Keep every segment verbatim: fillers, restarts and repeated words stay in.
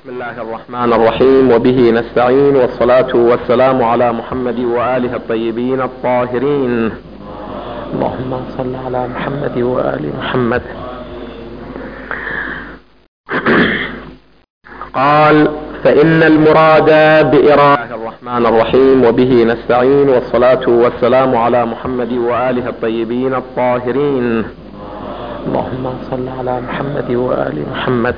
بسم الله الرحمن الرحيم، وبه نستعين، والصلاة والسلام على محمد وآله الطيبين الطاهرين. اللهم صل على محمد وآل محمد. قال: فإن المراد بإرادة الرحمن الرحيم، وبه نستعين، والصلاة والسلام على محمد وآله الطيبين الطاهرين. اللهم صل على محمد وآل محمد.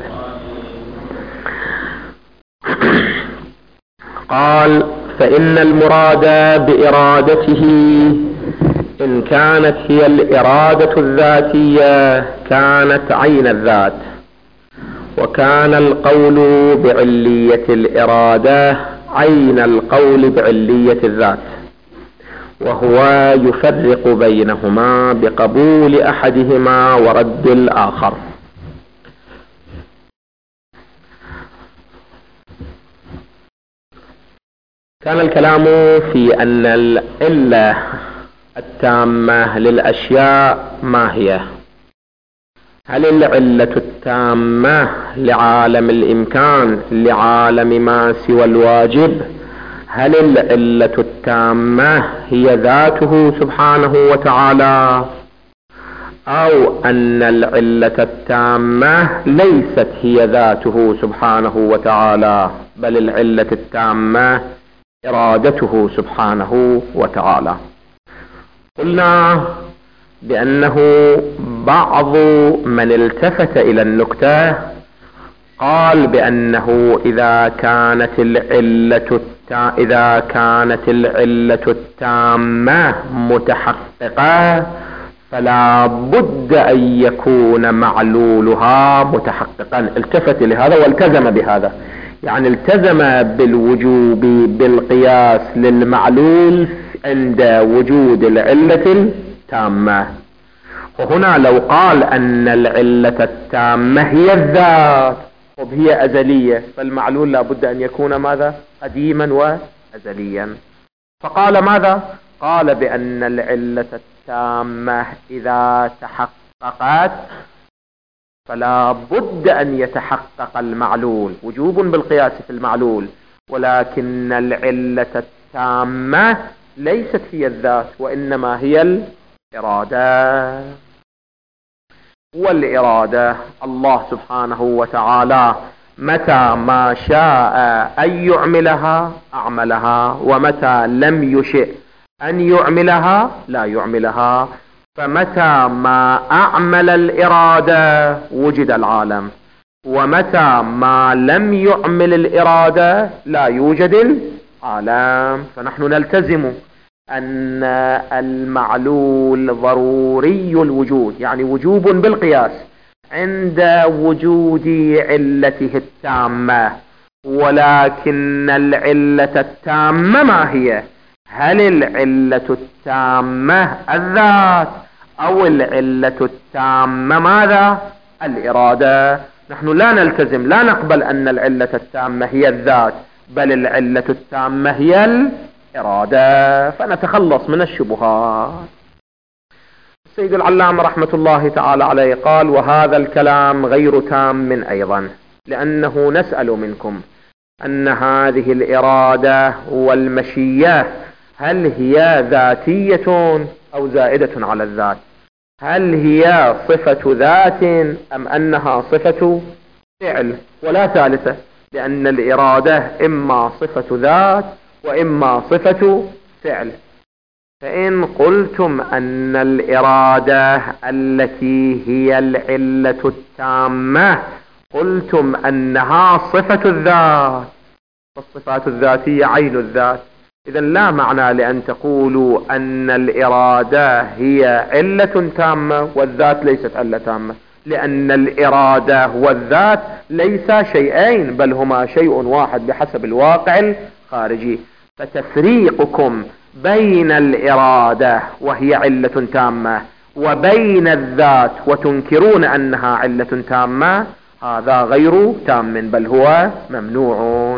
قال: فإن المراد بإرادته إن كانت هي الإرادة الذاتية كانت عين الذات، وكان القول بعلية الإرادة عين القول بعلية الذات، وهو يفرق بينهما بقبول أحدهما ورد الآخر. كان الكلام في أن العلة التامة للأشياء ما هي؟ هل العلة التامة لعالم الإمكان لعالم ما سوى الواجب؟ هل العلة التامة هي ذاته سبحانه وتعالى؟ أو أن العلة التامة ليست هي ذاته سبحانه وتعالى، بل العلة التامة إرادته سبحانه وتعالى؟ قلنا بأنه بعض من التفت إلى النكتة قال بأنه إذا كانت العلة إذا كانت العلة التامة متحققة فلا بد أن يكون معلولها متحققا. التفت لهذا والتزم بهذا، يعني التزم بالوجوب بالقياس للمعلول عند وجود العلة التامة. وهنا لو قال أن العلة التامة هي الذات، وهي أزلية، فالمعلول لا بد أن يكون ماذا؟ قديما وأزليا. فقال ماذا؟ قال بأن العلة التامة إذا تحققت فلا بد أن يتحقق المعلول، وجوب بالقياس في المعلول، ولكن العلة التامة ليست هي الذات، وإنما هي الإرادة. والإرادة الله سبحانه وتعالى متى ما شاء أن يعملها أعملها، ومتى لم يشئ أن يعملها لا يعملها. فمتى ما أعمل الإرادة وجد العالم، ومتى ما لم يعمل الإرادة لا يوجد العالم. فنحن نلتزم أن المعلول ضروري الوجود، يعني وجوب بالقياس عند وجود علته التامة. ولكن العلة التامة ما هي؟ هل العلة التامة الذات، أو العلة التامة ماذا؟ الإرادة. نحن لا نلتزم، لا نقبل أن العلة التامة هي الذات، بل العلة التامة هي الإرادة، فنتخلص من الشبهات. السيد العلامة رحمة الله تعالى عليه قال: وهذا الكلام غير تام أيضا، لأنه نسأل منكم أن هذه الإرادة والمشيئة هل هي ذاتية أو زائدة على الذات؟ هل هي صفة ذات أم أنها صفة فعل؟ ولا ثالثة، لأن الإرادة إما صفة ذات وإما صفة فعل. فإن قلتم أن الإرادة التي هي العلة التامة قلتم أنها صفة الذات، فالصفات الذاتية عين الذات، إذن لا معنى لأن تقولوا أن الإرادة هي علة تامة والذات ليست علة تامة، لأن الإرادة والذات ليسا شيئين، بل هما شيء واحد بحسب الواقع الخارجي. فتفريقكم بين الإرادة وهي علة تامة وبين الذات وتنكرون أنها علة تامة، هذا غير تام، بل هو ممنوع.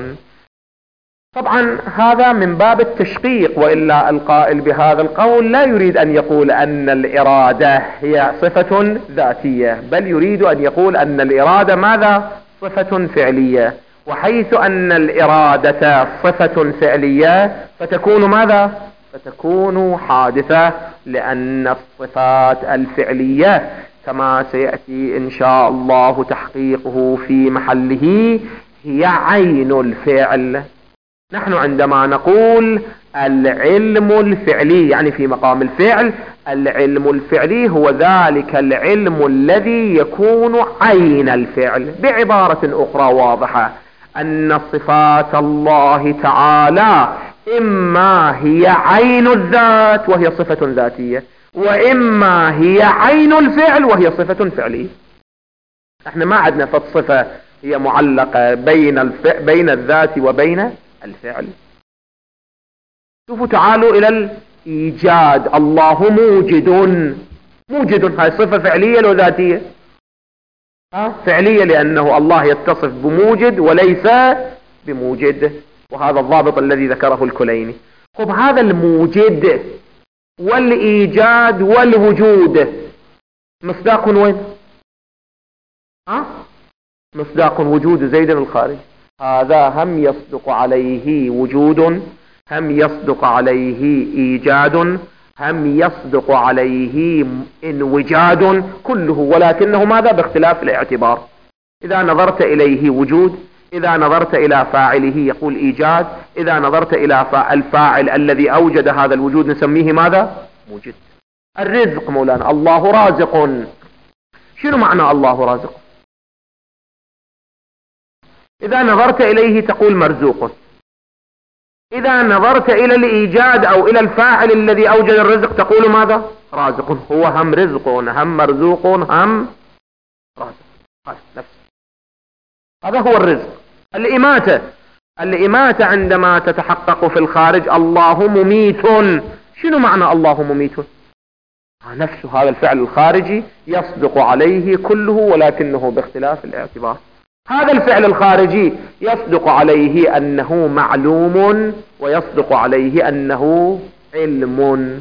طبعا هذا من باب التشقيق، وإلا القائل بهذا القول لا يريد أن يقول أن الإرادة هي صفة ذاتية، بل يريد أن يقول أن الإرادة ماذا؟ صفة فعلية. وحيث أن الإرادة صفة فعلية فتكون ماذا؟ فتكون حادثة، لأن الصفات الفعلية كما سيأتي إن شاء الله تحقيقه في محله هي عين الفعل. نحن عندما نقول العلم الفعلي يعني في مقام الفعل، العلم الفعلي هو ذلك العلم الذي يكون عين الفعل. بعبارة أخرى واضحة أن صفات الله تعالى إما هي عين الذات وهي صفة ذاتية، وإما هي عين الفعل وهي صفة فعلية. احنا ما عندنا فالصفة هي معلقة بين الف... بين الذات وبين الفعل. شوفوا تعالوا إلى الإيجاد. الله موجد، موجد هاي صفة فعلية لو ذاتية؟ ها فعلية، لأنه الله يتصف بموجد وليس بموجد، وهذا الضابط الذي ذكره الكليني. خب هذا الموجد والإيجاد والوجود مصداق وين؟ ها مصداق وجود زيد الخارج. هذا هم يصدق عليه وجود، هم يصدق عليه إيجاد، هم يصدق عليه انوجاد، كله، ولكنه ماذا؟ باختلاف الاعتبار. إذا نظرت إليه وجود، إذا نظرت إلى فاعله يقول إيجاد، إذا نظرت إلى الفاعل الذي أوجد هذا الوجود نسميه ماذا؟ موجد. الرزق مولانا الله رازق، شنو معنى الله رازق؟ إذا نظرت إليه تقول مرزوق. إذا نظرت إلى الإيجاد أو إلى الفاعل الذي أوجد الرزق تقول ماذا؟ رازق. هو هم رزق هم مرزوق هم رازق، هذا هو الرزق. الإماتة، الإماتة عندما تتحقق في الخارج الله مميت، شنو معنى الله مميت؟ نفس هذا الفعل الخارجي يصدق عليه كله ولكنه باختلاف الاعتبار. هذا الفعل الخارجي يصدق عليه أنه معلوم ويصدق عليه أنه علم.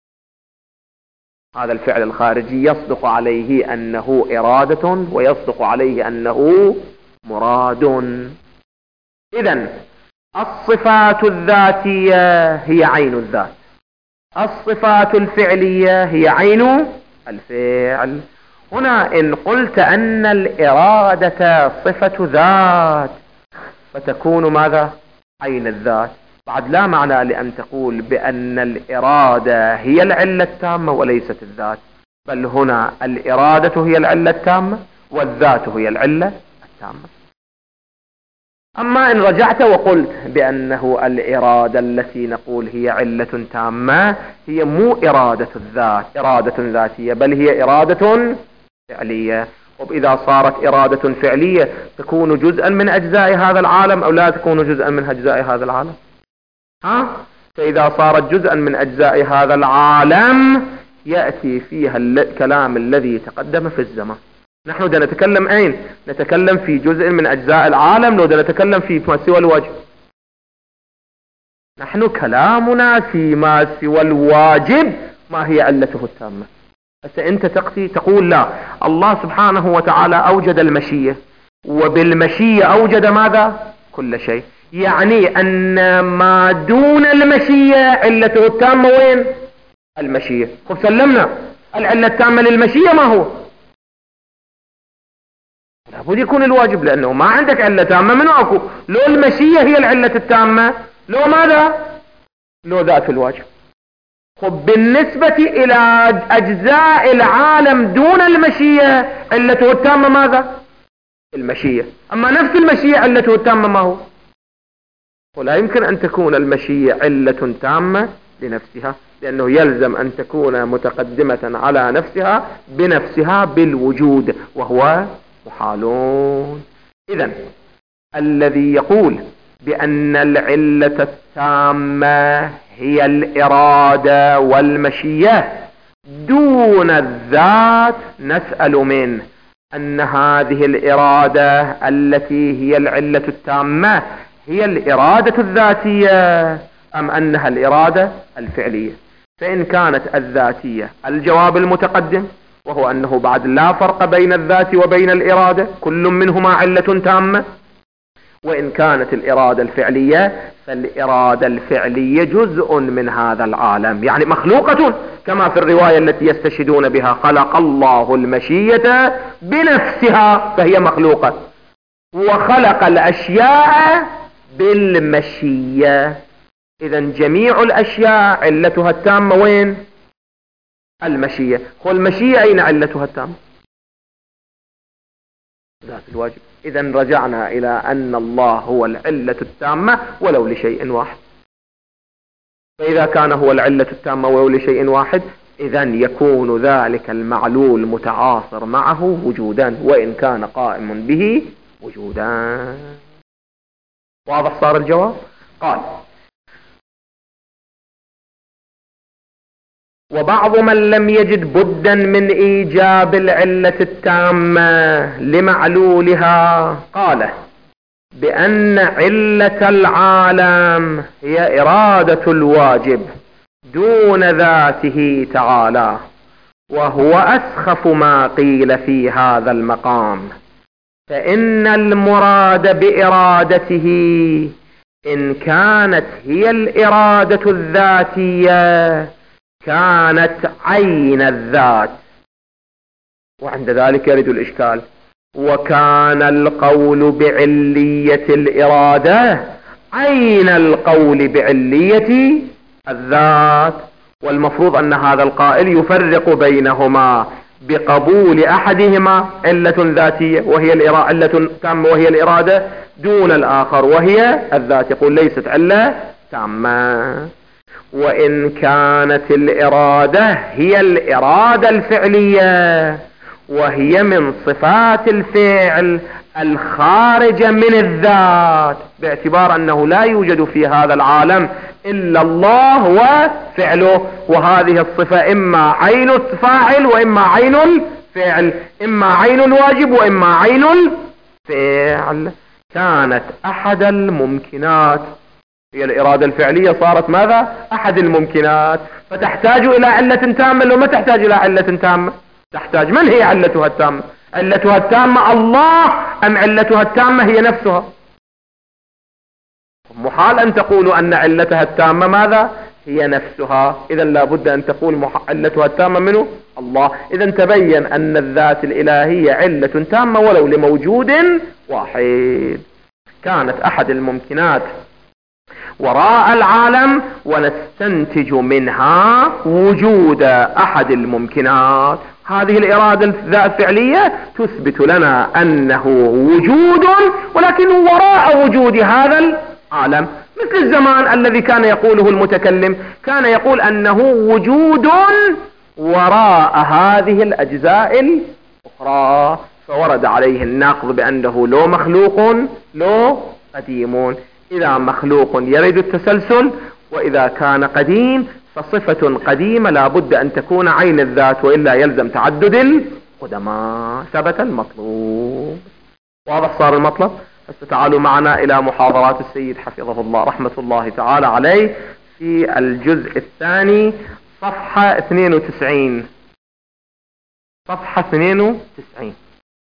هذا الفعل الخارجي يصدق عليه أنه إرادة ويصدق عليه أنه مراد. إذن الصفات الذاتية هي عين الذات، الصفات الفعلية هي عين الفعل. هنا إن قلت أن الإرادة صفة ذات فتكون ماذا؟ عين الذات. بعد لا معنى لأن تقول بأن الإرادة هي العلة التامة وليست الذات، بل هنا الإرادة هي العلة التامة والذات هي العلة التامة. أما إن رجعت وقلت بأنه الإرادة التي نقول هي علة تامة هي مو إرادة الذات إرادة ذاتية، بل هي إرادة فعلية. وإذا صارت إرادة فعلية تكون جزءا من أجزاء هذا العالم أو لا تكون جزءا من أجزاء هذا العالم؟ ها؟ فإذا صارت جزءا من أجزاء هذا العالم يأتي فيها الكلام الذي تقدم في الزمن. نحن دا نتكلم أين؟ نتكلم في جزء من أجزاء العالم، لو دا نتكلم في ما سوى الواجب. نحن كلامنا فيما سوى الواجب ما هي علته التامة. هسه أنت تقتي تقول لا، الله سبحانه وتعالى أوجد المشيئة، وبالمشيئة أوجد ماذا؟ كل شيء. يعني أن ما دون المشيئة علته التامة وين؟ المشيئة. خب سلمنا العلة التامة للمشيئة ما هو؟ لابد يكون الواجب، لأنه ما عندك علة تامة من أكو. لو المشيئة هي العلة التامة، لو ماذا؟ لو ذات الواجب. خب بالنسبة إلى أجزاء العالم دون المشيئة علته التامة ماذا؟ المشيئة. أما نفس المشيئة علته التامة ما هو؟ ولا يمكن أن تكون المشيئة علة تامة لنفسها، لأنه يلزم أن تكون متقدمة على نفسها بنفسها بالوجود، وهو محالون. إذن الذي يقول بأن العلة التامة هي الإرادة والمشيئة دون الذات نسأل منه أن هذه الإرادة التي هي العلة التامة هي الإرادة الذاتية أم أنها الإرادة الفعلية؟ فإن كانت الذاتية الجواب المتقدم، وهو أنه بعد لا فرق بين الذات وبين الإرادة، كل منهما علة تامة. وإن كانت الإرادة الفعلية فالإرادة الفعلية جزء من هذا العالم، يعني مخلوقة، كما في الرواية التي يستشهدون بها: خلق الله المشية بنفسها، فهي مخلوقة، وخلق الأشياء بالمشية. إذن جميع الأشياء علتها التامة وين؟ المشية. والمشية أين علتها التامة؟ ذات الواجب. إذن رجعنا إلى أن الله هو العلة التامة ولو لشيء واحد. فإذا كان هو العلة التامة ولو لشيء واحد، إذن يكون ذلك المعلول متعاصر معه وجودا، وإن كان قائم به وجودا. واضح صار الجواب؟ قال: وبعض من لم يجد بدا من إيجاب العلة التامة لمعلولها قال بأن علة العالم هي إرادة الواجب دون ذاته تعالى، وهو أسخف ما قيل في هذا المقام، فإن المراد بإرادته إن كانت هي الإرادة الذاتية كانت عين الذات. وعند ذلك يرد الإشكال: وكان القول بعلية الإرادة عين القول بعلية الذات. والمفروض أن هذا القائل يفرق بينهما بقبول أحدهما علة ذاتية وهي الإرادة، علة تامة وهي الإرادة، دون الآخر وهي الذات، يقول ليست علة تامة. وإن كانت الإرادة هي الإرادة الفعلية وهي من صفات الفعل الخارجة من الذات، باعتبار أنه لا يوجد في هذا العالم إلا الله وفعله، وهذه الصفة إما عين الفاعل وإما عين الفعل، إما عين الواجب وإما عين الفعل، كانت أحد الممكنات. هي الإرادة الفعلية صارت ماذا؟ أحد الممكنات، فتحتاج إلى علة تامة. لو ما تحتاج إلى علة تامة تحتاج، من هي علتها التامة؟ علتها التامة الله أم علتها التامة هي نفسها؟ محال أن تقولوا أن علتها التامة ماذا؟ هي نفسها. إذا لابد أن تقول علتها التامة منه؟ الله. إذا تبين أن الذات الإلهية علة تامة ولو لموجود واحد، كانت أحد الممكنات وراء العالم، ونستنتج منها وجود أحد الممكنات. هذه الإرادة الفعلية تثبت لنا أنه وجود، ولكن وراء وجود هذا العالم، مثل الزمان الذي كان يقوله المتكلم، كان يقول أنه وجود وراء هذه الأجزاء الأخرى، فورد عليه النقض بأنه لو مخلوق لو قديم. إذا مخلوق يرد التسلسل، وإذا كان قديم فصفة قديمة لا بد أن تكون عين الذات، وإلا يلزم تعدد القدماء. ثبت المطلوب. واضح صار المطلب؟ تعالوا معنا إلى محاضرات السيد حفظه الله رحمة الله تعالى عليه في الجزء الثاني صفحة اثنين وتسعين. صفحة اثنين وتسعين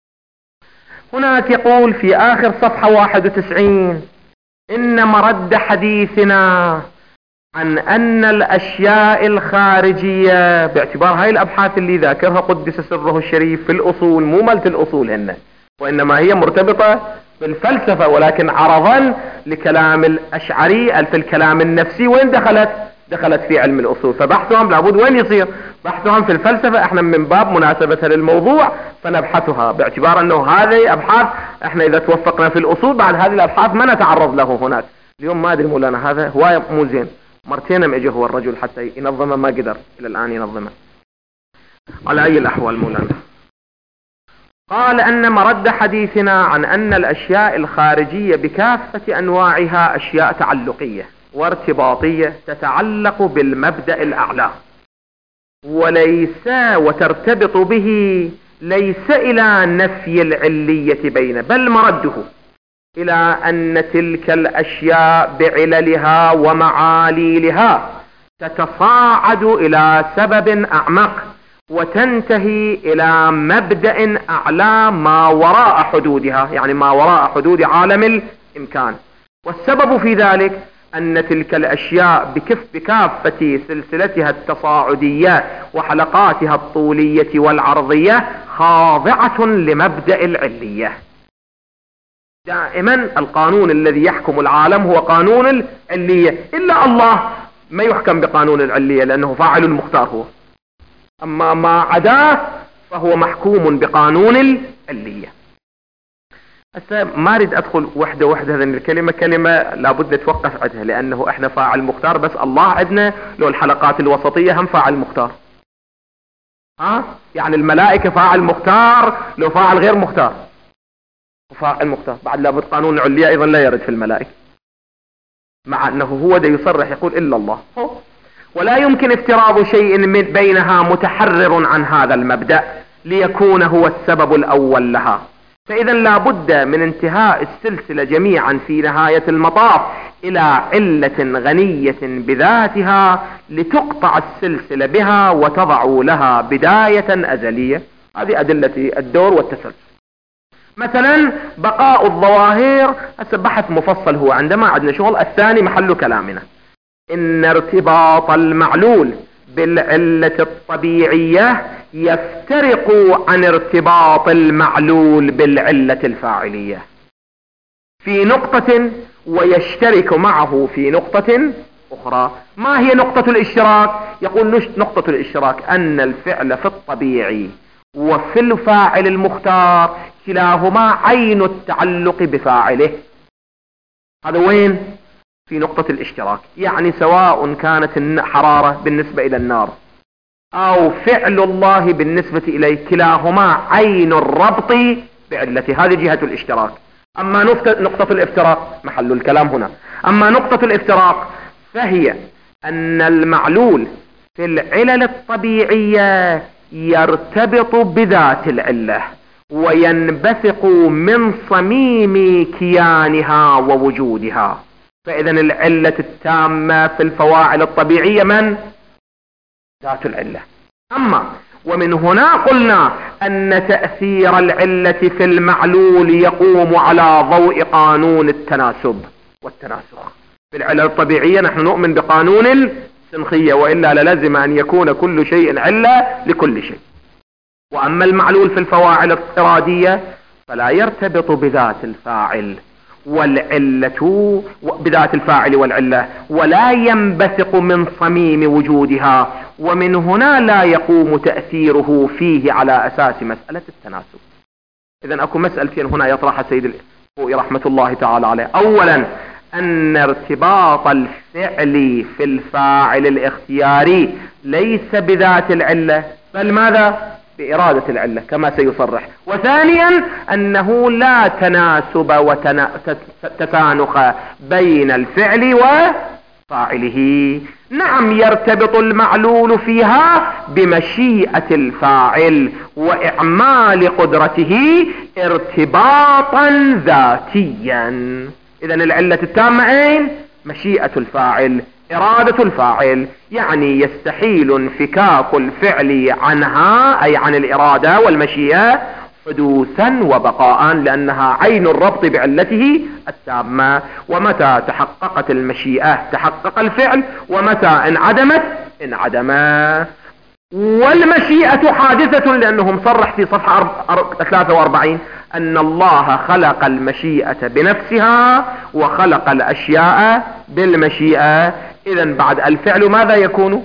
هناك يقول في آخر صفحة واحد وتسعين: إن مرد حديثنا عن أن الأشياء الخارجية، باعتبار هاي الأبحاث اللي ذاكرها قدس سره الشريف في الأصول، مو ملت الأصول هنا، وإنما هي مرتبطة بالفلسفة، ولكن عرضا لكلام الأشعري في الكلام النفسي. وين دخلت؟ دخلت في علم الأصول. فبحثهم لابد وين يصير؟ بحثهم في الفلسفة. احنا من باب مناسبتها للموضوع فنبحثها، باعتبار أنه هذه أبحاث احنا إذا توفقنا في الأصول بعد هذه الأبحاث ما نتعرض له هناك. اليوم ما أدري مولانا هذا هواية مو زين، مرتين اجى هو الرجل حتى ينظمه ما قدر إلى الآن ينظمه. على أي الأحوال مولانا قال أن مرد حديثنا عن أن الأشياء الخارجية بكافة أنواعها أشياء تعلقية وارتباطية تتعلق بالمبدأ الأعلى، وليس وترتبط به، ليس إلى نفي العلية بينه، بل مرده إلى أن تلك الأشياء بعللها ومعاليلها تتصاعد إلى سبب أعمق وتنتهي إلى مبدأ أعلى ما وراء حدودها، يعني ما وراء حدود عالم إمكان. والسبب في ذلك أن تلك الأشياء بكف بكافة سلسلتها التصاعدية وحلقاتها الطولية والعرضية خاضعة لمبدأ العلية. دائما القانون الذي يحكم العالم هو قانون العلية، إلا الله ما يحكم بقانون العلية لأنه فاعل مختار هو، أما ما عداه فهو محكوم بقانون العلية. هسه ما اريد ادخل وحده وحده، هذه الكلمه كلمه لابد توقف عندها، لانه احنا فاعل مختار، بس الله عندنا لو الحلقات الوسطيه هم فاعل مختار. ها يعني الملائكه فاعل مختار لو فاعل غير مختار، فاعل مختار بعد لابد قانون العلية ايضا لا يرد في الملائكه، مع انه هو ده يصرح يقول الا الله. ولا يمكن افتراض شيء من بينها متحرر عن هذا المبدأ ليكون هو السبب الاول لها. فإذا لا بد من انتهاء السلسلة جميعا في نهاية المطاف إلى علة غنية بذاتها لتقطع السلسلة بها وتضع لها بداية أزلية. هذه أدلة الدور والتسلسل. مثلا بقاء الظواهر، هسه بحث مفصل هو عندما عندنا شغل الثاني محل كلامنا، إن ارتباط المعلول بالعلة الطبيعية يفترق عن ارتباط المعلول بالعلة الفاعلية في نقطة ويشترك معه في نقطة أخرى. ما هي نقطة الاشتراك؟ يقول نقطة الاشتراك أن الفعل في الطبيعي وفي الفاعل المختار كلاهما عين التعلق بفاعله. هذا وين؟ في نقطة الاشتراك. يعني سواء كانت الحرارة بالنسبة إلى النار أو فعل الله بالنسبة إليه كلاهما عين الربط بعلته. هذه جهة الاشتراك. أما نقطة الافتراق محل الكلام هنا. أما نقطة الافتراق فهي أن المعلول في العلل الطبيعية يرتبط بذات العلة وينبثق من صميم كيانها ووجودها. فإذا العلة التامة في الفواعل الطبيعية من؟ ذات العلة. أما ومن هنا قلنا أن تأثير العلة في المعلول يقوم على ضوء قانون التناسب والتناسخ. في العلة الطبيعية نحن نؤمن بقانون السنخية، وإلا للزم أن يكون كل شيء علة لكل شيء. وأما المعلول في الفواعل الإرادية فلا يرتبط بذات الفاعل والعلة بذات الفاعل والعلة ولا ينبثق من صميم وجودها، ومن هنا لا يقوم تأثيره فيه على أساس مسألة التناسب. إذن أكو مسألتين هنا يطرحها سيد الخوئي رحمة الله تعالى عليه. أولا أن ارتباط الفعل في الفاعل الاختياري ليس بذات العلة بل ماذا؟ بإرادة العلة كما سيصرح. وثانيا أنه لا تناسب وتسانخ بين الفعل وفاعله. نعم يرتبط المعلول فيها بمشيئة الفاعل وإعمال قدرته ارتباطا ذاتيا. إذن العلة التامة أين؟ مشيئة الفاعل، إرادة الفاعل. يعني يستحيل انفكاك الفعل عنها أي عن الإرادة والمشيئة حدوثا وبقاء، لأنها عين الربط بعلته التامة. ومتى تحققت المشيئة تحقق الفعل، ومتى انعدمت انعدم. والمشيئة حادثة لأنه مصرح في صفحة ثلاثة وأربعين أن الله خلق المشيئة بنفسها وخلق الأشياء بالمشيئة. إذن بعد الفعل ماذا يكون؟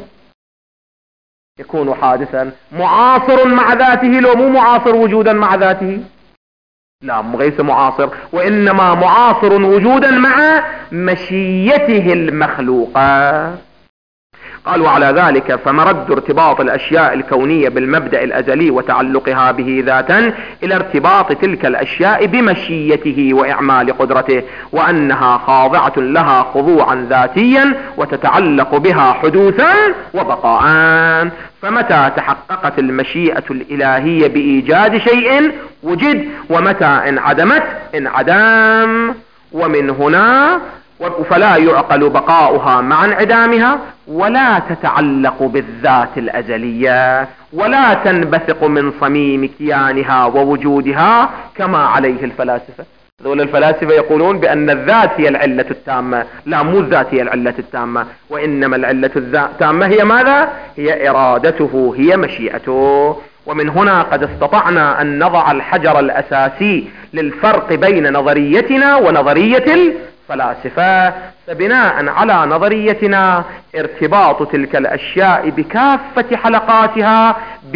يكون حادثا معاصر مع ذاته، لو مو معاصر وجودا مع ذاته، لا ليس معاصر، وإنما معاصر وجودا مع مشيئته المخلوقة. قالوا على ذلك فمرد ارتباط الأشياء الكونية بالمبدأ الأزلي وتعلقها به ذاتا إلى ارتباط تلك الأشياء بمشيته وإعمال قدرته، وأنها خاضعة لها خضوعا ذاتيا وتتعلق بها حدوثا وبقاء. فمتى تحققت المشيئة الإلهية بإيجاد شيء وجد، ومتى انعدمت انعدام. ومن هنا فلا يعقل بقاؤها مع انعدامها، ولا تتعلق بالذات الأزلية، ولا تنبثق من صميم كيانها ووجودها كما عليه الفلاسفة. هذول الفلاسفة يقولون بأن الذات هي العلة التامة. لا، مو الذات هي العلة التامة، وإنما العلة التامة هي ماذا؟ هي إرادته، هي مشيئته. ومن هنا قد استطعنا أن نضع الحجر الأساسي للفرق بين نظريتنا ونظرية الفلاسفة. فبناء على نظريتنا ارتباط تلك الأشياء بكافة حلقاتها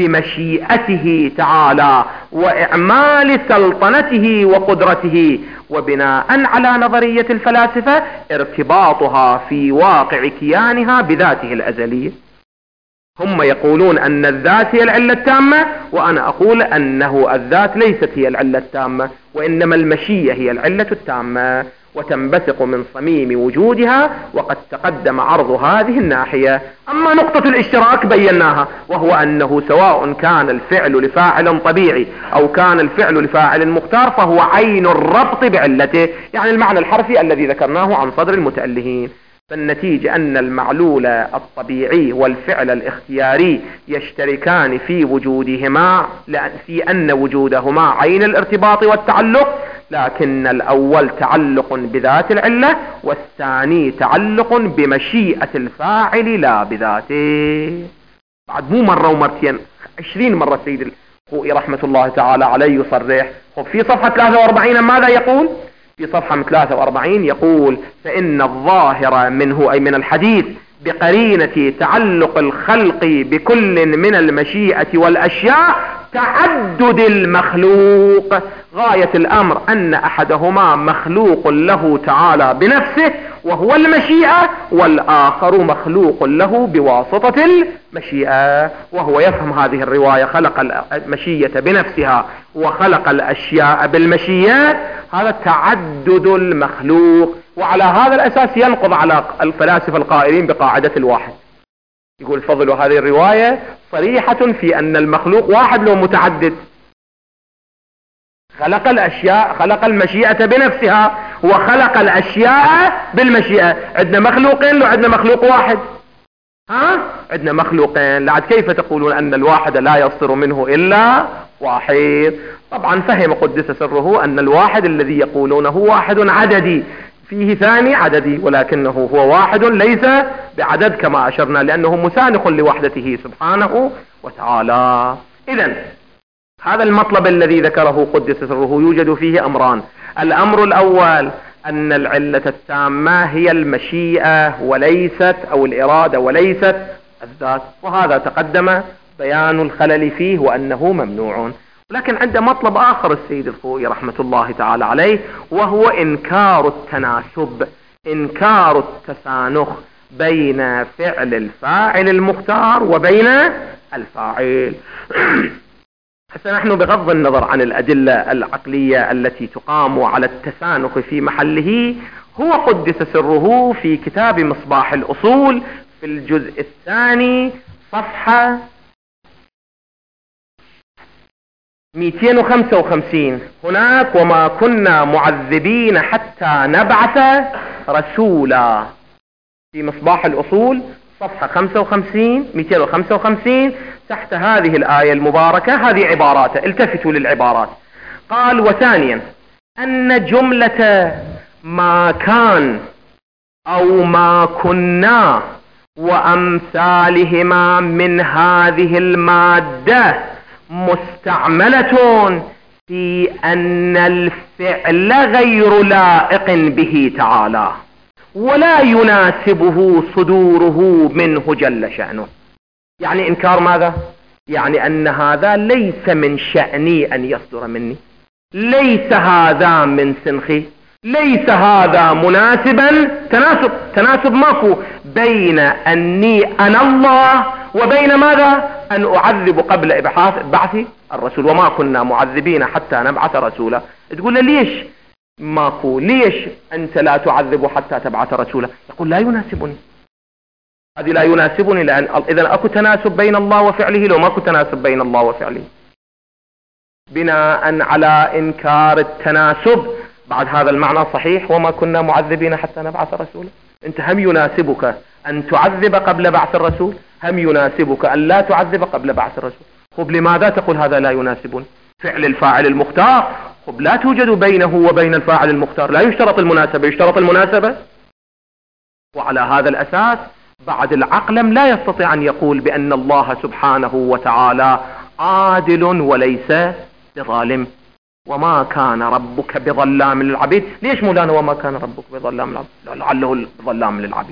بمشيئته تعالى وإعمال سلطنته وقدرته، وبناء على نظرية الفلاسفة ارتباطها في واقع كيانها بذاته الأزلية. هم يقولون أن الذات هي العلة التامة، وأنا أقول أنه الذات ليست هي العلة التامة، وإنما المشيئة هي العلة التامة، وتنبثق من صميم وجودها، وقد تقدم عرض هذه الناحية. أما نقطة الاشتراك بيناها، وهو أنه سواء كان الفعل لفاعل طبيعي أو كان الفعل لفاعل مختار فهو عين الربط بعلته، يعني المعنى الحرفي الذي ذكرناه عن صدر المتألهين. فالنتيجة أن المعلول الطبيعي والفعل الاختياري يشتركان في وجودهما، في أن وجودهما عين الارتباط والتعلق، لكن الأول تعلق بذات العلة والثاني تعلق بمشيئة الفاعل لا بذاته. بعد مو مرة ومرتين، عشرين مرة سيد الخوئي رحمة الله تعالى عليه يصرح. في صفحة ثلاثة وأربعين ماذا يقول؟ في صفحة ثلاثة وأربعين يقول: فإن الظاهر منه أي من الحديث بقرينة تعلق الخلق بكل من المشيئة والأشياء تعدد المخلوق. غاية الأمر أن أحدهما مخلوق له تعالى بنفسه وهو المشيئة، والآخر مخلوق له بواسطة المشيئة. وهو يفهم هذه الرواية: خلق المشيئة بنفسها وخلق الأشياء بالمشيئة، هذا تعدد المخلوق. وعلى هذا الأساس ينقض على الفلاسفة القائلين بقاعدة الواحد. يقول فضل هذه الرواية صريحة في أن المخلوق واحد لو متعدد. خلق الأشياء، خلق المشيئة بنفسها وخلق الأشياء بالمشيئة. عندنا مخلوقين لو عندنا مخلوق واحد؟ ها؟ عندنا مخلوقين. لعد كيف تقولون أن الواحد لا يصدر منه إلا واحد؟ طبعا فهم قدس سره أن الواحد الذي يقولونه واحد عددي، فيه ثاني عددي، ولكنه هو واحد ليس بعدد كما أشرنا، لأنه مسانخ لوحدته سبحانه وتعالى. إذن هذا المطلب الذي ذكره قدس سره يوجد فيه أمران. الأمر الأول أن العلة التامة هي المشيئة وليست أو الإرادة وليست الذات، وهذا تقدم بيان الخلل فيه وأنه ممنوع. لكن عنده مطلب آخر السيد الخوئي رحمة الله تعالى عليه، وهو إنكار التناسب، إنكار التسانخ بين فعل الفاعل المختار وبين الفاعل. حتى نحن بغض النظر عن الأدلة العقلية التي تقام على التسانخ في محله، هو قدس سره في كتاب مصباح الأصول في الجزء الثاني صفحة مئتين وخمسة وخمسين هناك: وما كنا معذبين حتى نبعث رسولا. في مصباح الأصول صفحة خمسة وخمسين مئتين وخمسة وخمسين تحت هذه الآية المباركة هذه عباراته، التفتوا للعبارات. قال: وثانيا أن جملة ما كان أو ما كنا وأمثالهما من هذه المادة مستعملة في أن الفعل غير لائق به تعالى ولا يناسبه صدوره منه جل شأنه. يعني إنكار ماذا؟ يعني أن هذا ليس من شأني أن يصدر مني، ليس هذا من سنخي، ليس هذا مناسبا. تناسب تناسب ماكو بين أني أنا الله وبين ماذا؟ أن أعذب قبل إبعاث بعث الرسول. وما كنا معذبين حتى نبعث رسولا. تقول له ليش ماكو؟ ليش أنت لا تعذب حتى تبعث رسولا؟ يقول لا يناسبني، هذه لا يناسبني، لأن إذا أكو تناسب بين الله وفعله لو ماكو تناسب بين الله وفعله. بناء على إنكار التناسب بعد هذا المعنى صحيح: وما كنا معذبين حتى نبعث رسولا. أنت هم يناسبك أن تعذب قبل بعث الرسول، هم يناسبك أن لا تعذب قبل بعث الرسول. خب لماذا تقول هذا لا يناسبني؟ فعل الفاعل المختار خب لا توجد بينه وبين الفاعل المختار، لا يشترط المناسبة، يشترط المناسبة. وعلى هذا الأساس بعد العقلم لا يستطيع أن يقول بأن الله سبحانه وتعالى عادل وليس بظالم. وما كان ربك بظلام للعبيد. ليش مولانا وما كان ربك بظلام للعبيد؟ لعله بظلام للعبيد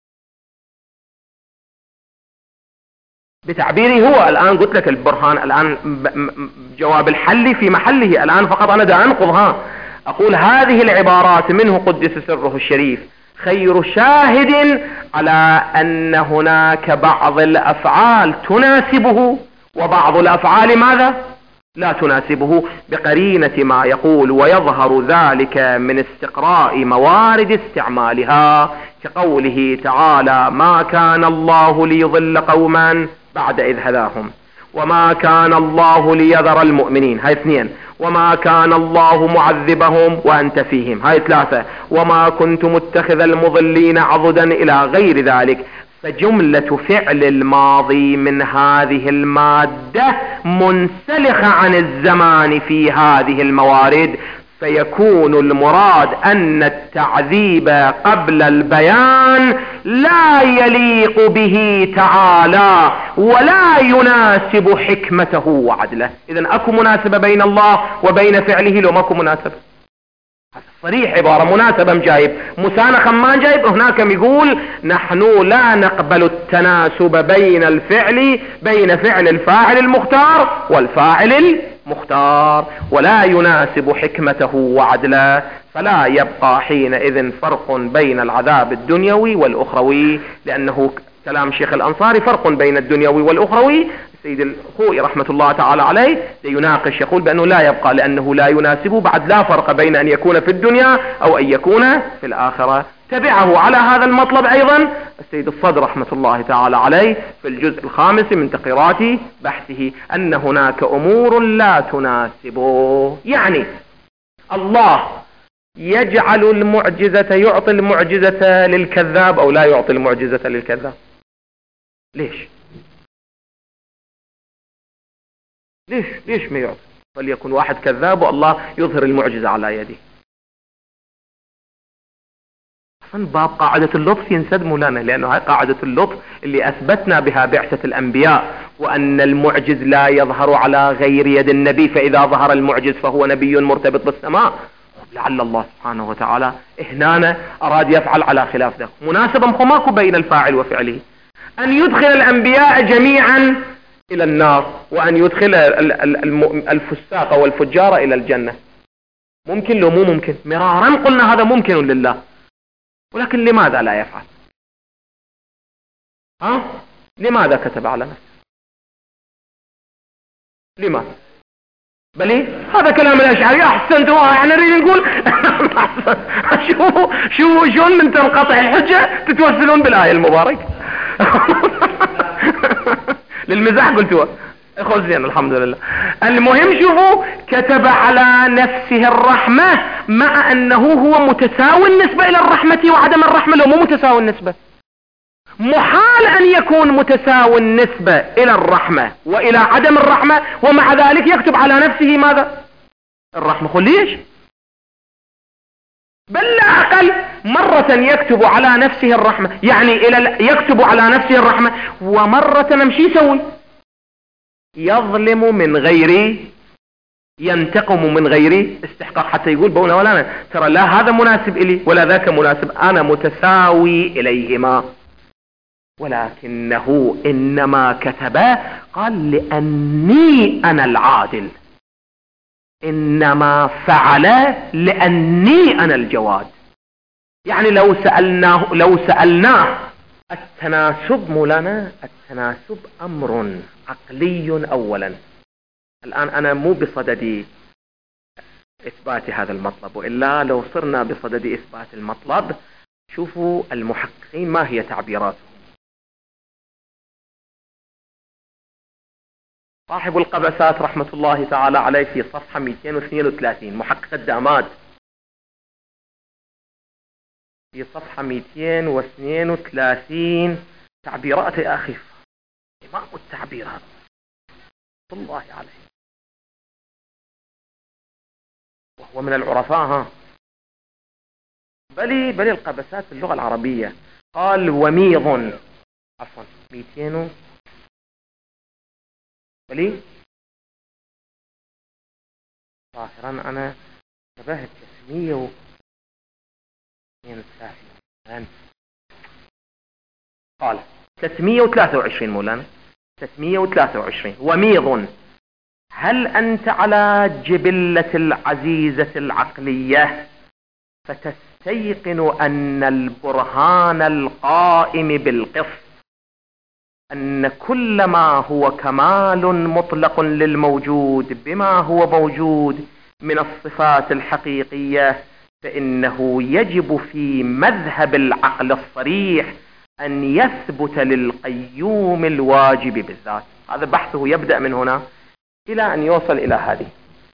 بتعبيري هو. الآن قلت لك البرهان، الآن جواب الحل في محله، الآن فقط أنا دا أنقضها. أقول هذه العبارات منه قدس سره الشريف خير شاهد على أن هناك بعض الأفعال تناسبه وبعض الأفعال ماذا؟ لا تناسبه، بقرينة ما يقول ويظهر ذلك من استقراء موارد استعمالها، كقوله تعالى ما كان الله ليضل قوما بعد إذ هداهم، وما كان الله ليذر المؤمنين، هاي اثنين، وما كان الله معذبهم وأنت فيهم، هاي ثلاثة، وما كنت متخذ المضلين عضدا إلى غير ذلك. فجملة فعل الماضي من هذه المادة منسلخة عن الزمان في هذه الموارد، فيكون المراد أن التعذيب قبل البيان لا يليق به تعالى ولا يناسب حكمته وعدله. إذن أكو مناسبة بين الله وبين فعله لو ماكو مناسبة؟ صريح عبارة، مناسبة جايب، مسانخا ما جايب. هناك يقول نحن لا نقبل التناسب بين الفعل بين فعل الفاعل المختار والفاعل المختار، ولا يناسب حكمته وعدله، فلا يبقى حينئذ فرق بين العذاب الدنيوي والأخروي، لأنه كلام شيخ الأنصاري فرق بين الدنيوي والأخروي. سيد الخوئي رحمة الله تعالى عليه يناقش يقول بأنه لا يبقى، لأنه لا يناسبه بعد لا فرق بين أن يكون في الدنيا أو أن يكون في الآخرة. تبعه على هذا المطلب أيضا السيد الصدر رحمة الله تعالى عليه في الجزء الخامس من تقريرات بحثه، أن هناك أمور لا تناسبه. يعني الله يجعل المعجزة، يعطي المعجزة للكذاب أو لا يعطي المعجزة للكذاب؟ ليش؟ ليش ليش ما يعطي؟ فليكن واحد كذاب والله يظهر المعجزة على يده. أصلا باب قاعدة اللطف ينسد مولانا، لأنه هاي قاعدة اللطف اللي أثبتنا بها بعثة الأنبياء، وأن المعجز لا يظهر على غير يد النبي، فإذا ظهر المعجز فهو نبي مرتبط بالسماء. لعل الله سبحانه وتعالى هنا أراد يفعل على خلاف ذلك. مناسبة ماكو بين الفاعل وفعله، أن يدخل الأنبياء جميعا إلى النار، وأن يدخل الفساق والفجار إلى الجنة. ممكن لو مو ممكن؟ مرارا قلنا هذا ممكن لله، ولكن لماذا لا يفعل؟ ها؟ لماذا كتب على نفسه؟ لماذا؟ بل هذا كلام الأشعري. أحسنتم، احنا نريد نقول شو شو شلون من تنقطع الحجة تتوسلون بالآية المباركة. للمزاح قلتوا اخو زين الحمد لله. المهم شوفوا، كتب على نفسه الرحمة مع أنه هو متساوي النسبة إلى الرحمة وعدم الرحمة. لو مو متساوي النسبة، محال أن يكون متساوي النسبة إلى الرحمة وإلى عدم الرحمة، ومع ذلك يكتب على نفسه ماذا؟ الرحمة. قل ليش؟ بل لا أقل، مرة يكتب على نفسه الرحمة، يعني إلى يكتب على نفسه الرحمة، ومرة نمشي يسوي يظلم من غير، ينتقم من غير استحقاق، حتى يقول بونا ولا أنا ترى لا هذا مناسب إلي ولا ذاك مناسب، أنا متساوي إليهما. ولكنه إنما كتب قال لأني أنا العادل، إنما فعل لأني أنا الجواد. يعني لو سألناه لو سألناه التناسب مولانا، التناسب أمر عقلي أولا. الآن أنا مو بصدد إثبات هذا المطلب، وإلا لو صرنا بصدد إثبات المطلب شوفوا المحققين ما هي تعبيراتهم. صاحب القبسات رحمة الله تعالى عليه في صفحة مئتين واثنين وثلاثين، محقق الدامات في صفحة مئتين واثنين وثلاثين، تعبيرات يا أخي ما هو التعبير هذا الله عليه. وهو من العرفاء، ها بلي بلي القبسات في اللغة العربية. قال وميض، عفوا ميتين بلي ظاهرا أنا انتبهت تسمية و قال ثلاثمية وثلاثة وعشرين مولانا، ثلاثمية وثلاثة وعشرين. وميض هل أنت على جبلة العزيزة العقلية فتستيقن أن البرهان القائم بالقسط أن كل ما هو كمال مطلق للموجود بما هو موجود من الصفات الحقيقية، فإنه يجب في مذهب العقل الصريح أن يثبت للقيوم الواجب بالذات. هذا بحثه يبدأ من هنا إلى أن يوصل إلى هذه.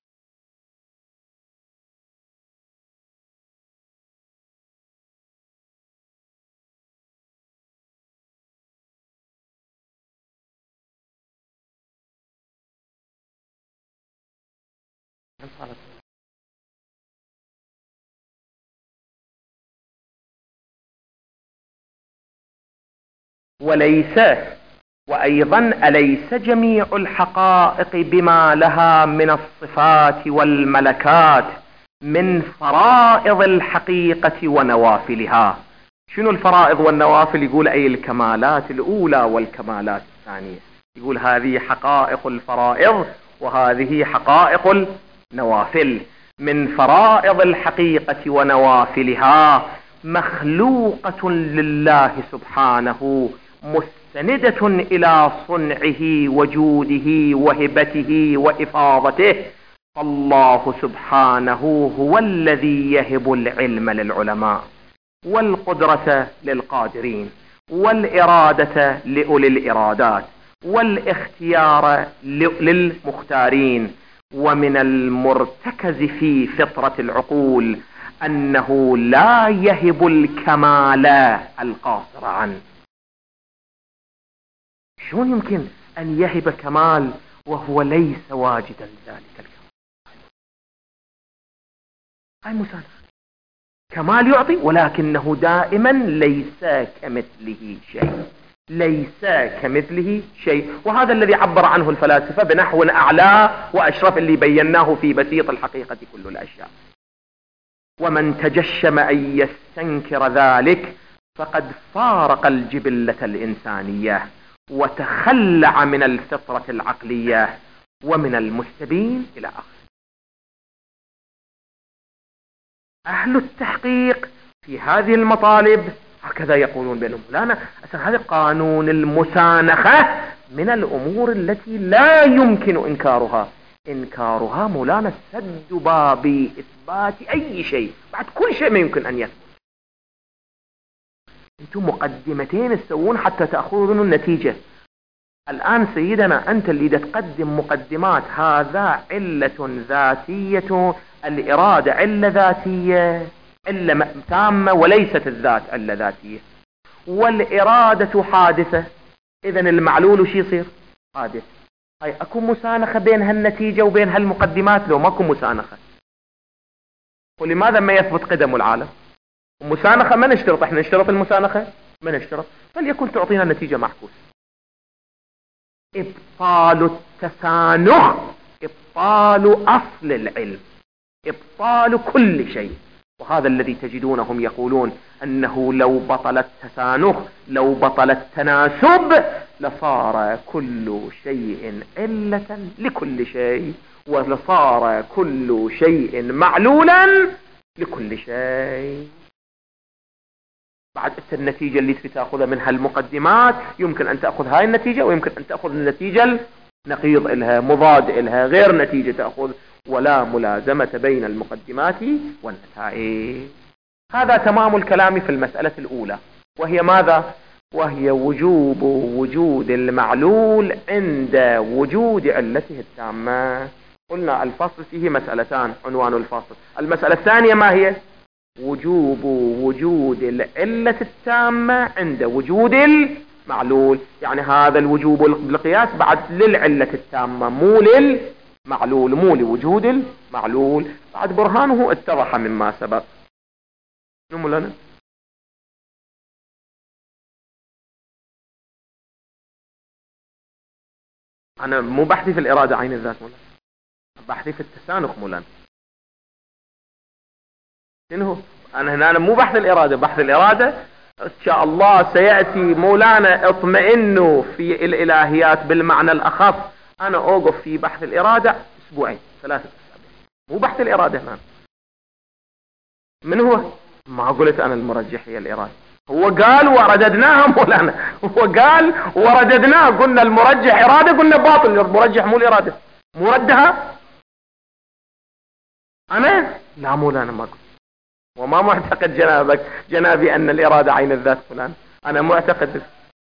وليس وأيضا أليس جميع الحقائق بما لها من الصفات والملكات من فرائض الحقيقة ونوافلها؟ شنو الفرائض والنوافل؟ يقول أي الكمالات الأولى والكمالات الثانية. يقول هذه حقائق الفرائض وهذه حقائق النوافل. من فرائض الحقيقة ونوافلها مخلوقة لله سبحانه مستندة إلى صنعه وجوده وهبته وإفاضته. فالله سبحانه هو الذي يهب العلم للعلماء والقدرة للقادرين والإرادة لأولي الإرادات والاختيار للمختارين. ومن المرتكز في فطرة العقول أنه لا يهب الكمال القاصر عنه. شلون يمكن أن يهب كمال وهو ليس واجدا ذلك الكمال؟ هاي مسانة. كمال يعطي ولكنه دائما ليس كمثله شيء، ليس كمثله شيء. وهذا الذي عبر عنه الفلاسفة بنحو أعلى وأشرف اللي بيناه في بسيط الحقيقة كل الأشياء. ومن تجشم أن يستنكر ذلك فقد فارق الجبلة الإنسانية وتخلع من الفطرة العقلية ومن المستبين إلى آخره. أهل التحقيق في هذه المطالب هكذا يقولون بينهم. لا أصلا هذا قانون المسانخة من الأمور التي لا يمكن إنكارها. إنكارها مولانا سد باب إثبات أي شيء. بعد كل شيء ما يمكن أن يثبت. أنتم مقدمتين تسوون حتى تأخذون النتيجة. الآن سيدنا أنت اللي تقدم مقدمات. هذا علة ذاتية، الإرادة علة ذاتية، علة تامة وليست الذات علة ذاتية. والإرادة حادثة، إذن المعلول شي يصير؟ حادث. هاي أكو مسانخة بين هالنتيجة وبين هالمقدمات؟ لو ما أكو مسانخة. ولماذا ما يثبت قدم العالم؟ مسانخة ما نشترط، احنا نشترط المسانخة ما نشترط. فليكن تعطينا نتيجة معكوسة. إبطال التسانخ إبطال أصل العلم، إبطال كل شيء. وهذا الذي تجدونهم يقولون أنه لو بطل التسانخ لو بطل التناسب لصار كل شيء علة لكل شيء، ولصار كل شيء معلولا لكل شيء. بعد النتيجة اللي تأخذها من هالمقدمات يمكن أن تأخذ هاي النتيجة ويمكن أن تأخذ النتيجة نقيض إلها مضاد إلها غير نتيجة تأخذ، ولا ملازمة بين المقدمات والنتائج. هذا تمام الكلام في المسألة الأولى، وهي ماذا؟ وهي وجوب وجود المعلول عند وجود علته التامة. قلنا الفصل فيه مسألتان، عنوان الفصل. المسألة الثانية ما هي؟ وجوب وجود العلة التامة عند وجود المعلول. يعني هذا الوجوب بالقياس بعد للعلة التامة مو معلول مو لوجود المعلول. بعد برهانه اتضح مما سبق. نمو لنا أنا مو بحثي في الإرادة عين الذات مولانا، بحثي في التسانخ مولانا. شنو أنا هنا أنا مو بحث الإرادة، بحث الإرادة إن شاء الله سيأتي مولانا. اطمئنوا في الإلهيات بالمعنى الأخص. أنا أوقف في بحث الإرادة أسبوعين ثلاثة أسابيع، مو بحث الإرادة هنا. من هو؟ ما قلت أنا المرجح هي الإرادة. هو قال ورددناها مولانا، هو قال ورددناها، قلنا المرجح إرادة، قلنا باطل المرجح مو الإرادة. مو ردها أنا؟ لا مولانا ما قلت، وما معتقد جنابك جنابي أن الإرادة عين الذات فلان. أنا معتقد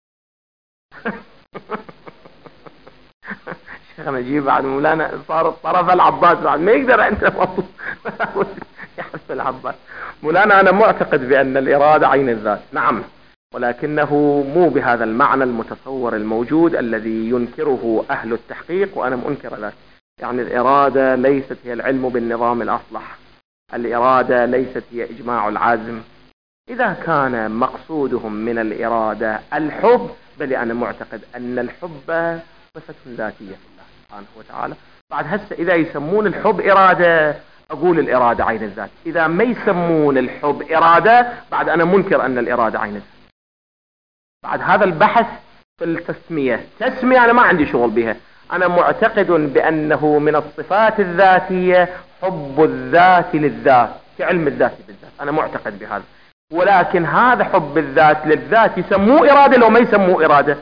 شيخ نجيب بعد مولانا صار طرف العباس بعد ما يقدر أنت يحس العباس. مولانا أنا معتقد بأن الإرادة عين الذات نعم، ولكنه مو بهذا المعنى المتصور الموجود الذي ينكره أهل التحقيق، وأنا منكر ذلك. يعني الإرادة ليست هي العلم بالنظام الأصلح، الإرادة ليست هي إجماع العزم. إذا كان مقصودهم من الإرادة الحب، بل أنا معتقد أن الحب صفة ذاتية في الله سبحانه وتعالى. بعد هسه إذا يسمون الحب إرادة، أقول الإرادة عين الذات. إذا ما يسمون الحب إرادة، بعد أنا منكر أن الإرادة عين الذات. بعد هذا البحث في التسمية، تسمية أنا ما عندي شغل بها. أنا معتقد بأنه من الصفات الذاتية حب الذات للذات كعلم الذات بالذات، أنا معتقد بهذا. ولكن هذا حب الذات للذات يسموه إرادة لو ما يسموه إرادة،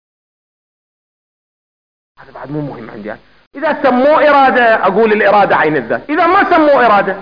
هذا بعد مو مهم عندي يعني. إذا سموه إرادة أقول الإرادة عين الذات، إذا ما سموه إرادة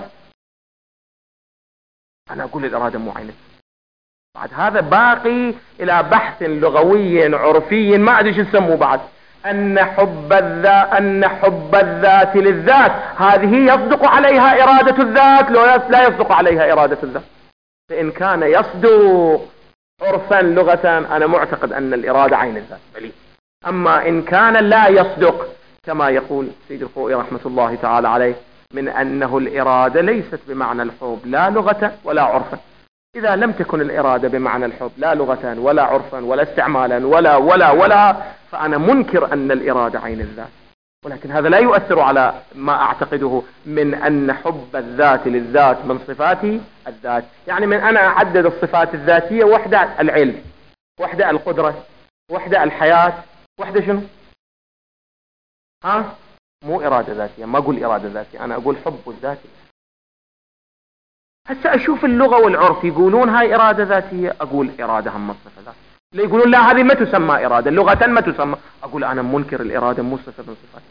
أنا أقول الإرادة مو عين الذات. بعد هذا باقي إلى بحث لغوي عرفي ما أدري شو يسموه بعد. أن حب الذات أن حب الذات للذات هذه يصدق عليها إرادة الذات لو لا يصدق عليها إرادة الذات. فإن كان يصدق عرفا لغة أنا معتقد أن الإرادة عين الذات بلي. أما إن كان لا يصدق كما يقول سيد الخوئي رحمة الله تعالى عليه من أنه الإرادة ليست بمعنى الحب لا لغة ولا عرفا. إذا لم تكن الإرادة بمعنى الحب لا لغة ولا عرفا ولا استعمالا ولا ولا ولا فأنا منكر أن الإرادة عين الذات. ولكن هذا لا يؤثر على ما أعتقده من أن حب الذات للذات من صفات الذات. يعني من أنا أعدد الصفات الذاتية: وحدة العلم، وحدة القدرة، وحدة الحياة، وحدة شنو؟ ها؟ مو إرادة ذاتية، ما أقول إرادة ذاتية، أنا أقول حب الذات. هسه أشوف اللغة والعرف يقولون هاي إرادة ذاتية، أقول إرادة هم الصفة ذات. لا يقولون لا هذه ما تسمى إرادة، لغة ما تسمى، أقول أنا منكر الإرادة مو صفة من صفات.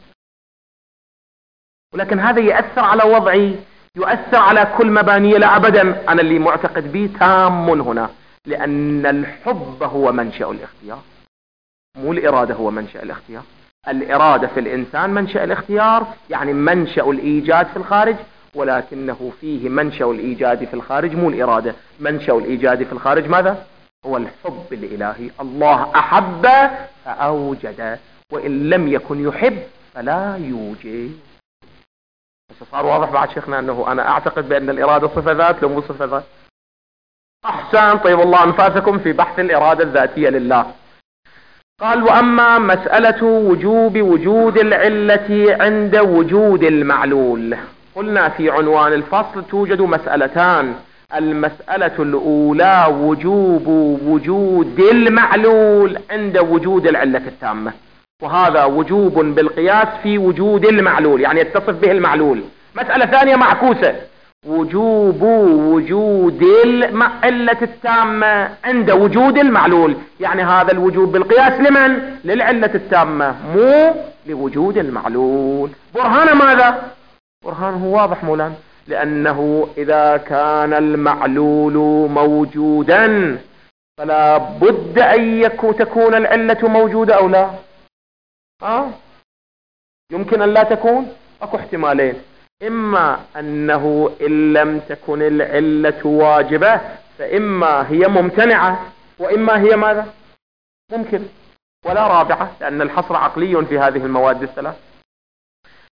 ولكن هذا يأثر على وضعي، يؤثر على كل مبانية. لا أبدا، أنا اللي معتقد به تام هنا، لأن الحب هو منشأ الاختيار، مو الإرادة هو منشأ الاختيار. الإرادة في الإنسان منشأ الاختيار، يعني منشأ الإيجاد في الخارج، ولكنه فيه منشأ الإيجاد في الخارج مو الإرادة. منشأ الإيجاد في الخارج ماذا؟ هو الحب الإلهي. الله أحب فأوجد، وإن لم يكن يحب فلا يوجد. بس صار واضح بعد شيخنا أنه أنا أعتقد بأن الإرادة صفة ذات لو مو صفة ذات. أحسن، طيب الله أنفاسكم في بحث الإرادة الذاتية لله. قال: وأما مسألة وجوب وجود العلة عند وجود المعلول. قلنا في عنوان الفصل توجد مسألتان: المسألة الأولى وجوب وجود المعلول عند وجود العلة التامة، وهذا وجوب بالقياس في وجود المعلول، يعني يتصف به المعلول. مسألة ثانية معكوسة: وجوب وجود العلة التامة عند وجود المعلول، يعني هذا الوجوب بالقياس لمن؟ للعلة التامة، مو لوجود المعلول. برهان ماذا؟ برهانه واضح مولانا، لأنه إذا كان المعلول موجودا فلا بد أن يكون تكون العلة موجودة أو لا. آه؟ يمكن أن لا تكون، أكو احتمالين: إما أنه إن لم تكن العلة واجبة فإما هي ممتنعة، وإما هي ماذا؟ ممكن. ولا رابعة، لأن الحصر عقلي في هذه المواد الثلاث.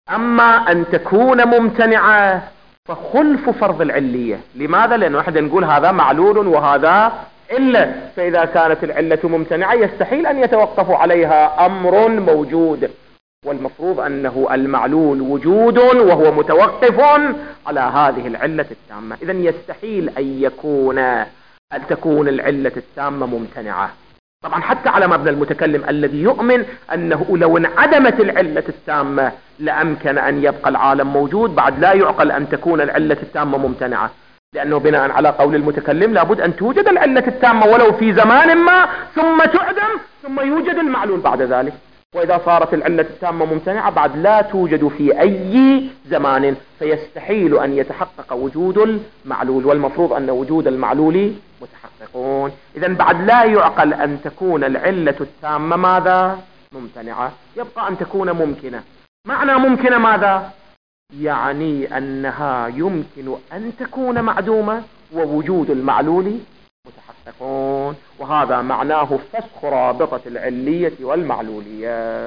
أما أن تكون ممتنعة فخلف فرض العلية. لماذا؟ لأنه احنا نقول هذا معلول وهذا علة، فإذا كانت العلة ممتنعة يستحيل أن يتوقف عليها أمر موجود، والمفروض أنه المعلول وجود وهو متوقف على هذه العلة التامة. إذن يستحيل أن يكون أن تكون العلة التامة ممتنعة. طبعا حتى على مبنى المتكلم الذي يؤمن أنه لو انعدمت العلة التامة لأمكن أن يبقى العالم موجود، بعد لا يعقل أن تكون العلة التامة ممتنعة، لأنه بناء على قول المتكلم لابد أن توجد العلة التامة ولو في زمان ما، ثم تعدم، ثم يوجد المعلول بعد ذلك. وإذا صارت العلة التامة ممتنعة بعد لا توجد في أي زمان، فيستحيل أن يتحقق وجود المعلول، والمفروض أن وجود المعلول متحققون. إذن بعد لا يعقل أن تكون العلة التامة ماذا؟ ممتنعة، يبقى أن تكون ممكنة. معنى ممكنة ماذا؟ يعني أنها يمكن أن تكون معدومة ووجود المعلول متحققون، وهذا معناه فسخ رابطة العلية والمعلولية،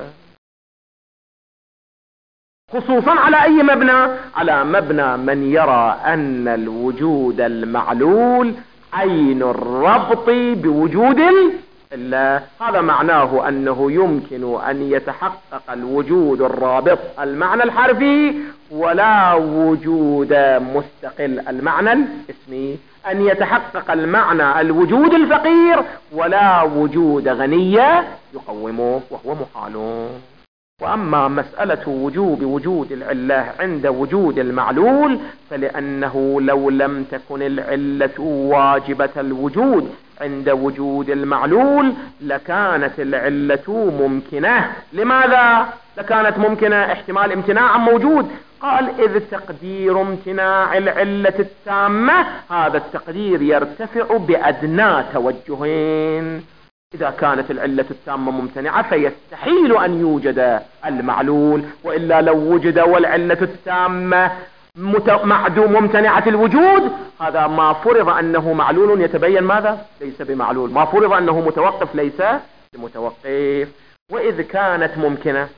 خصوصا على أي مبنى؟ على مبنى من يرى أن الوجود المعلول عين الربط بوجود الله. هذا معناه أنه يمكن أن يتحقق الوجود الرابط المعنى الحرفي ولا وجود مستقل المعنى الاسمي، أن يتحقق المعنى الوجود الفقير ولا وجود غنية يقومه، وهو محال. وأما مسألة وجوب وجود العلة عند وجود المعلول فلأنه لو لم تكن العلة واجبة الوجود عند وجود المعلول لكانت العلة ممكنة. لماذا لكانت ممكنة؟ احتمال امتناع موجود. قال إذ تقدير امتناع العلة التامة هذا التقدير يرتفع بأدنى توجهين. إذا كانت العلة التامة ممتنعة فيستحيل أن يوجد المعلول، وإلا لو وجد والعلة التامة معدوم ممتنعة الوجود هذا ما فرض أنه معلول يتبين ماذا؟ ليس بمعلول. ما فرض أنه متوقف ليس بمتوقف. وإذ كانت ممكنة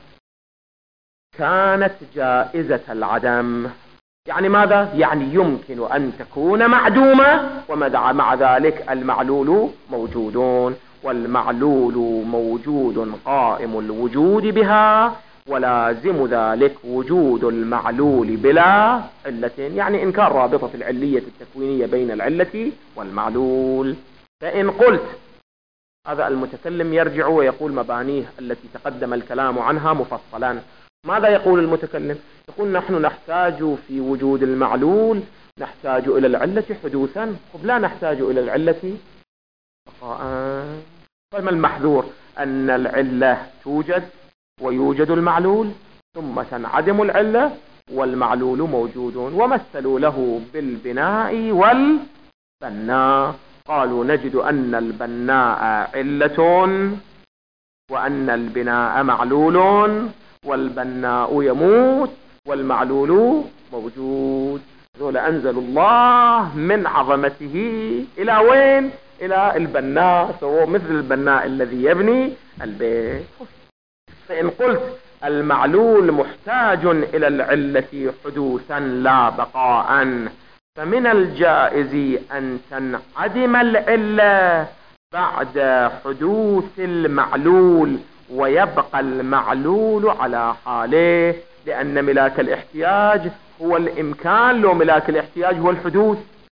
كانت جائزة العدم. يعني ماذا؟ يعني يمكن أن تكون معدومة ومع ذلك المعلول موجود، والمعلول موجود قائم الوجود بها، ولازم ذلك وجود المعلول بلا علة، يعني إنكار رابطة العلية التكوينية بين العلة والمعلول. فإن قلت هذا المتكلم يرجع ويقول مبانيه التي تقدم الكلام عنها مفصلا. ماذا يقول المتكلم؟ يقول نحن نحتاج في وجود المعلول نحتاج إلى العلة حدوثا، طب لا نحتاج إلى العلة بقاء. فما المحذور؟ أن العلة توجد ويوجد المعلول ثم تنعدم العلة والمعلول موجود. ومثلوا له بالبناء والبناء، قالوا نجد أن البناء علة وأن البناء معلول، والبناء يموت والمعلول موجود. ذول أنزلوا الله من عظمته إلى وين؟ إلى البناء، سووا مثل البناء الذي يبني البيت. فإن قلت المعلول محتاج إلى العلة حدوثا لا بقاء فمن الجائز أن تنعدم العلة بعد حدوث المعلول ويبقى المعلول على حاله، لأن ملاك الاحتياج هو الإمكان، لو ملاك الاحتياج هو الحدوث.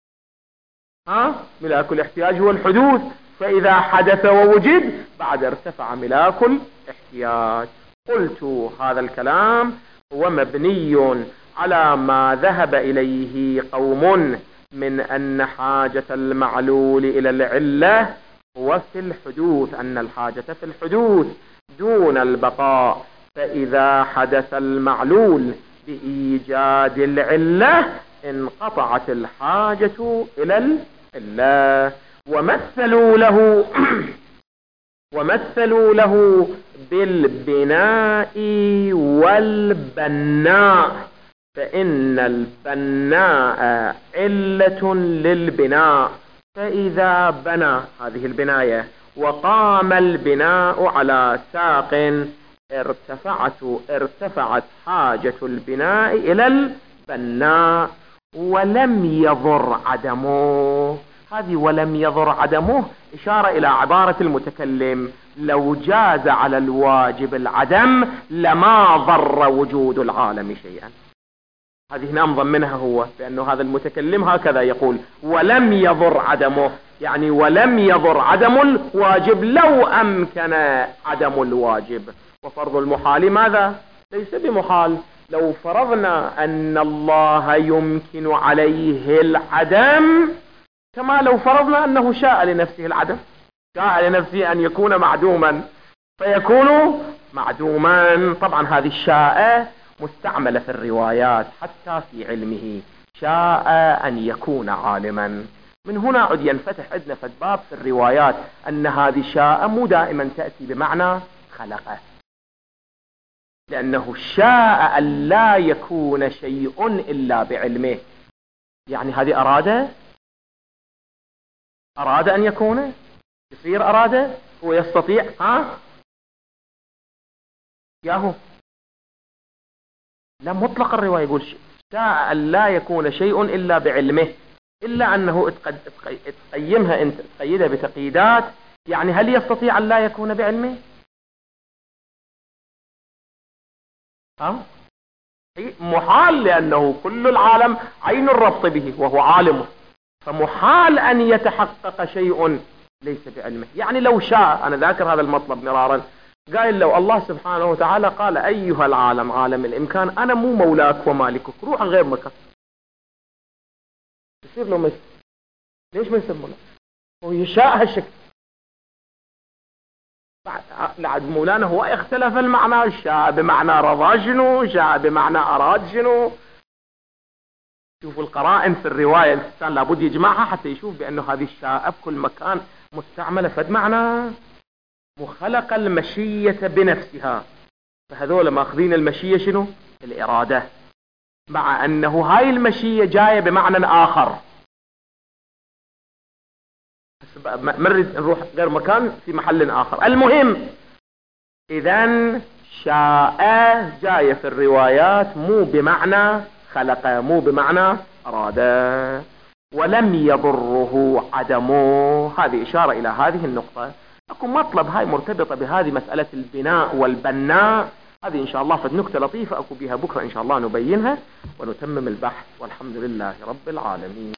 ها؟ ملاك الاحتياج هو الحدوث، فإذا حدث ووجد بعد ارتفع ملاك الاحتياج. قلت هذا الكلام هو مبني على ما ذهب إليه قوم من أن حاجة المعلول إلى العلة هو في الحدوث، أن الحاجة في الحدوث دون البقاء، فإذا حدث المعلول بإيجاد العلة انقطعت الحاجة إلى العلة. ومثلوا له ومثلوا له بالبناء والبناء، فإن البناء علة للبناء، فإذا بنى هذه البناية وقام البناء على ساق ارتفعت ارتفعت حاجة البناء إلى البناء ولم يضر عدمه. هذه ولم يضر عدمه إشارة إلى عبارة المتكلم: لو جاز على الواجب العدم لما ضر وجود العالم شيئا. هذه هنا مضمنها هو، لأنه هذا المتكلم هكذا يقول: ولم يضر عدمه، يعني ولم يضر عدم الواجب لو أمكن عدم الواجب. وفرض المحال ماذا؟ ليس بمحال. لو فرضنا أن الله يمكن عليه العدم كما لو فرضنا أنه شاء لنفسه العدم، شاء لنفسه أن يكون معدوما فيكون معدوما. طبعا هذه الشاء مستعملة في الروايات حتى في علمه، شاء أن يكون عالما. من هنا عد ينفتح عندنا فد باب في الروايات أن هذه شاء مو دائما تأتي بمعنى خلقه، لأنه شاء أن لا يكون شيء إلا بعلمه. يعني هذه أراد أراد أن يكون، يصير أراد، هو يستطيع. ها ياهو لا، مطلق الرواية يقول شاء أن لا يكون شيء إلا بعلمه، إلا أنه تقيمها أنت، تقيدها بتقييدات. يعني هل يستطيع أن لا يكون بعلمه؟ ها محال، لأنه كل العالم عين الربط به وهو عالمه، فمحال أن يتحقق شيء ليس بعلمه. يعني لو شاء، أنا ذاكر هذا المطلب مرارا، قال لو الله سبحانه وتعالى قال: أيها العالم عالم الإمكان، أنا مو مولاك ومالكك، روح عن غير مكان، يصير له مثل. ليش ما يصير مولاك؟ هو يشاء هالشكل. بعد مولانا هو اختلف المعنى، شاء بمعنى رضى شنو، شاء بمعنى أراد شنو. شوفوا القرائن في الرواية، الإنسان لابد يجمعها حتى يشوف بأنه هذه الشاء بكل مكان مستعملة فد معنى، مخلق المشية بنفسها. فهذول ماخذين المشية شنو؟ الإرادة، مع أنه هاي المشية جاية بمعنى آخر. مرد نروح غير مكان في محل آخر. المهم إذن شاء جاية في الروايات مو بمعنى خلق، مو بمعنى أراد. ولم يضره عدمه، هذه إشارة إلى هذه النقطة. أكو مطلب هاي مرتبطة بهذه مسألة البناء والبناء، هذه إن شاء الله فد نكتة لطيفة أكو بها بكرة إن شاء الله نبينها ونتمم البحث، والحمد لله رب العالمين.